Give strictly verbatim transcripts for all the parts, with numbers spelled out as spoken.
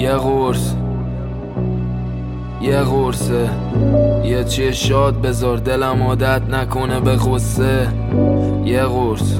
یه قرص یه قرصه، یه چیه شاد بذار دلم عادت نکنه به غصه. یه قرص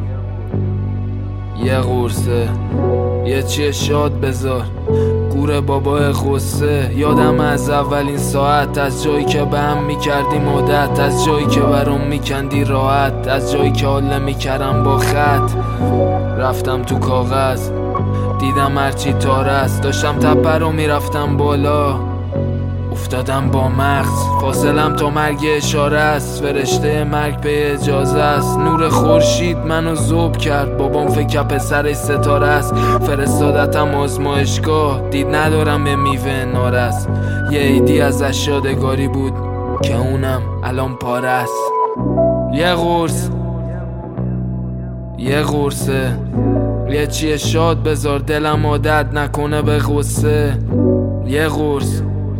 یه قرصه، یه چیه شاد بذار گور بابای غصه. یادم از اولین ساعت، از جایی که به هم میکردیم عادت، از جایی که برام میکندی راحت، از جایی که حال میکردم با خط. رفتم تو کاغذ دیدم هرچی تار است، داشتم تپه رو میرفتم بالا، افتادم با مغز. فاصلم تا مرگ اشاره است، فرشته مرگ به اجازه است. نور خورشید منو ذوب کرد، بابام فکر پسرش ستاره است. فرستادتم آزمایشگاه، دید ندارم به میوه نارس. یه عیدی ازش یادگاری بود که اونم الان پاره است. یه قرص یه قرصه، یه چیه شاد بذار دلم عادت نکنه به غصه. یه قرص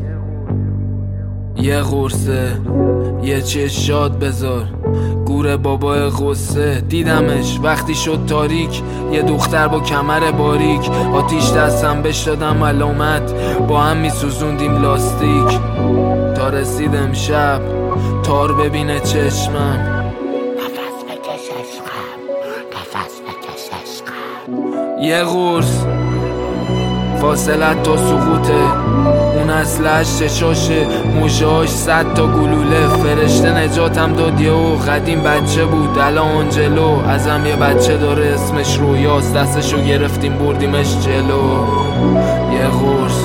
یه قرصه، یه چیه شاد بذار گور بابای غصه. دیدمش وقتی شد تاریک، یه دختر با کمر باریک، آتیش دستم بش دادم علامت، با هم میسوزوندیم لاستیک. تا رسید امشب تار ببینه چشمم. نفس بکش عشقم، نفس بکش عشقم. یه قرص فاصلت تا سقوطه، اون اصلش چشاشه، موشهاش صد تا گلوله. فرشته نجاتم داد یهو، قدیم بچه بود الان آنجلو. ازم یه بچه داره اسمش رویاست، دستشو گرفتیم بردیمش جلو. یه قرص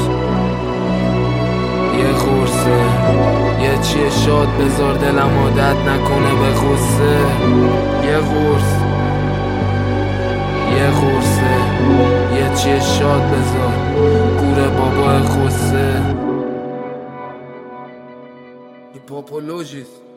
یه قرصه، یه چیه شاد بذار دلم عادت نکنه به غصه. یه قرص یه قرصه، یه چیه شاد بذار گور بابای غصه. هیپاپولوژیست